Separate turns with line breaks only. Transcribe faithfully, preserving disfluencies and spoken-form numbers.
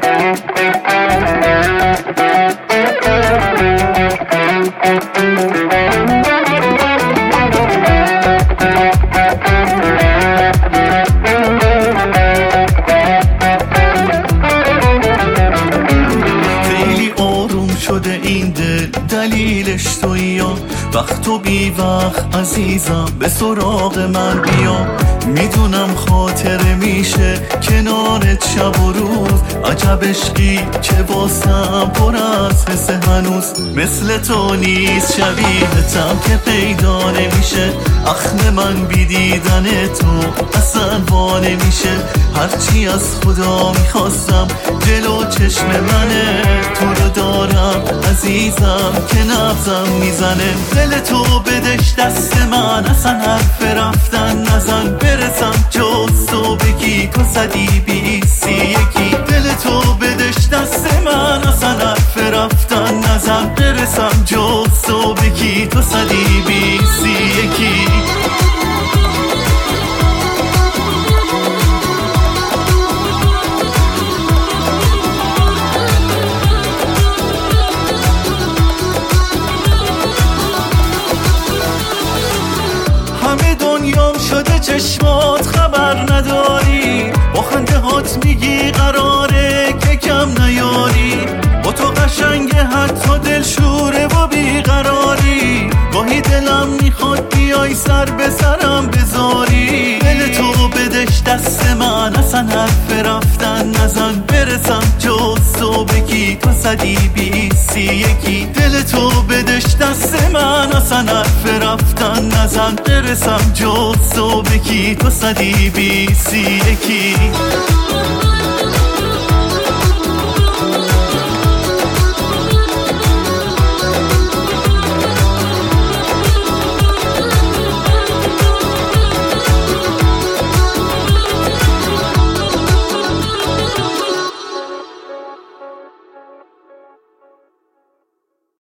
دلیلش تویی، وقت و بی وقت عزیزم به سراغ من بیا. میدونم خاطره میشه کنارت شب و روز، عجب عشقی که واسم پر از حس هنوز. مثل تو نیست شبیهتم که پیدا نمیشه، اخم من بی دیدن تو اصلا وا نمیشه. هرچی از خدا میخواستم جلو چشم منه، تو رو دارم عزیزم که نبضم میزنه. دل تو بدش دست من، اصلا حرف رفتن نزن، برسم جز تو بگی تو صدی بیستی یکی. دل تو بدش دست من، اصلا حرف رفتن نزن، برسم جز تو بگی تو صدی بیستی یکی. همه دنیام شده چشمات خبر نداری، با خنده هات میگی قراره که کم نیاری. با تو قشنگه حتی دل شوره و بیقراری، گاهی دلم میخواد بیای سر به سرم بذاری. دل تو بدش دست من، اصلا حرف رفتن نزن، برسم جز تو بگی تو صدی بیستی یکی. دل تو بدش دست من، اصلا حرف رفتن نزن، برسم جز تو بگی تو صدی بیستی یکی.